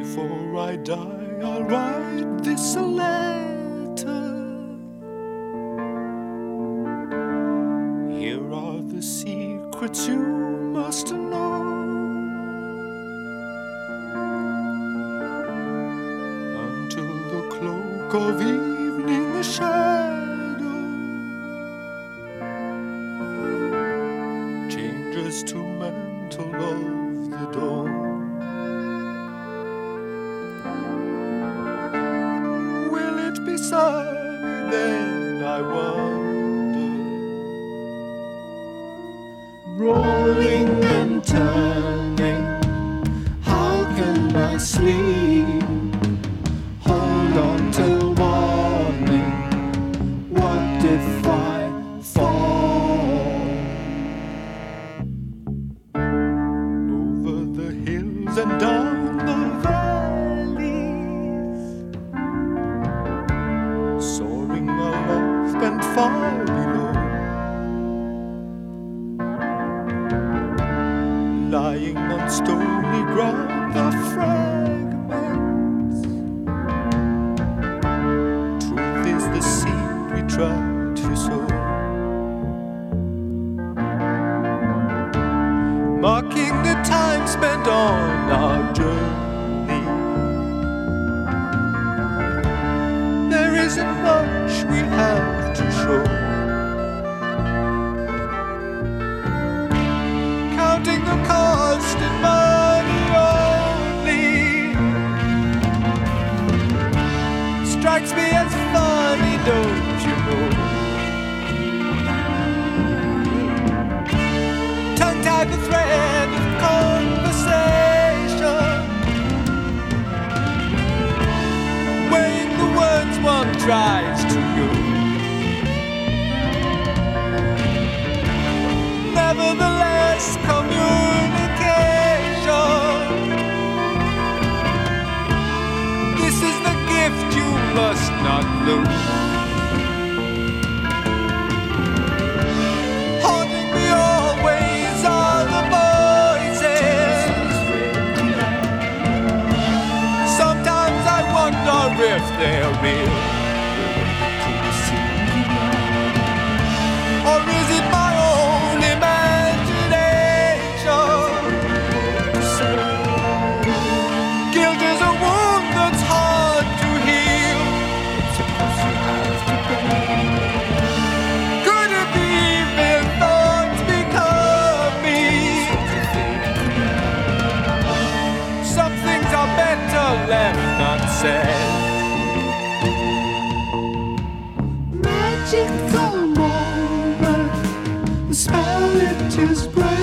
Before I die, I'll write this a letter. Here are the secrets you must know. Until the cloak of evening a shadow changes to mantle of the dawn. Beside me then, I wonder, rolling and turning, how can I sleep? Hold on till morning, what if I fall? Over the hills and down the soaring aloft and far below, lying on stony ground the fragments. Truth is the seed we try to sow, marking the time spent on our journey. There isn't much we have to show, counting the cost in money only strikes me as funny, don't you know? Tongue-tied the thread of conversation, weighing the words one tries to use. Nevertheless, communication, this is the gift you must not lose. Haunting me always are the voices. Sometimes I wonder if they're real, or is it my own imagination? Guilt is a wound that's hard to heal. Could it be evil thoughts become me? Some things are better left unsaid. Magical moment, the spell it is breaking.